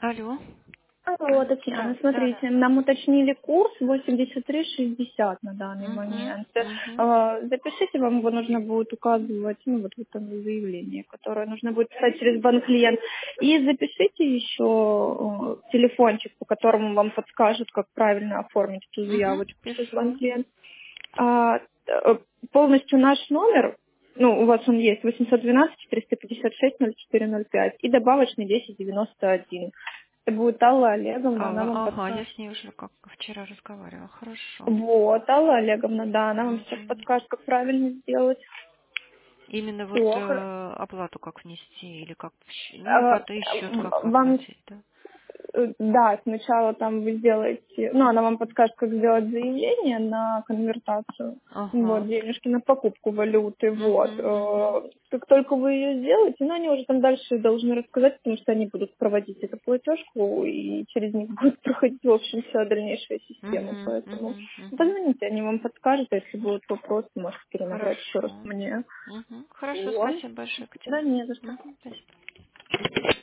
Алло. Алло, Татьяна, Да, да, да. смотрите, нам уточнили курс 83,60 на данный Угу, момент. угу, Запишите, вам его нужно будет указывать, ну, вот в этом заявлении, которое нужно будет писать через банк-клиент. И запишите еще телефончик, по которому вам подскажут, как правильно оформить эту угу. заявочку через Пишу. банк-клиент. Полностью наш номер, ну, у вас он есть, 812-456-0405, и добавочный 1091. Это будет Алла Олеговна, она вам Ага, я подскажет. с ней уже как вчера разговаривала. Хорошо. Вот, Алла Олеговна, да, она вам сейчас Мгм. подскажет, как правильно сделать. Именно вот Все. оплату как внести или как, ну, оплата и счет как Вам оплатить, да? Да, сначала там вы сделаете, ну, она вам подскажет, как сделать заявление на конвертацию, вот, Ага. денежки на покупку валюты, вот. Угу, угу. Как только вы ее сделаете, ну, они уже там дальше должны рассказать, потому что они будут проводить эту платежку, и через них будет проходить, в общем, вся дальнейшая система, Угу, поэтому угу, угу. позвоните, они вам подскажут, а если будут вопросы, можете перенабрать еще раз Хорошо. мне. Угу. Хорошо, Вот. спасибо большое, Да, Катя. не за что. Угу, спасибо.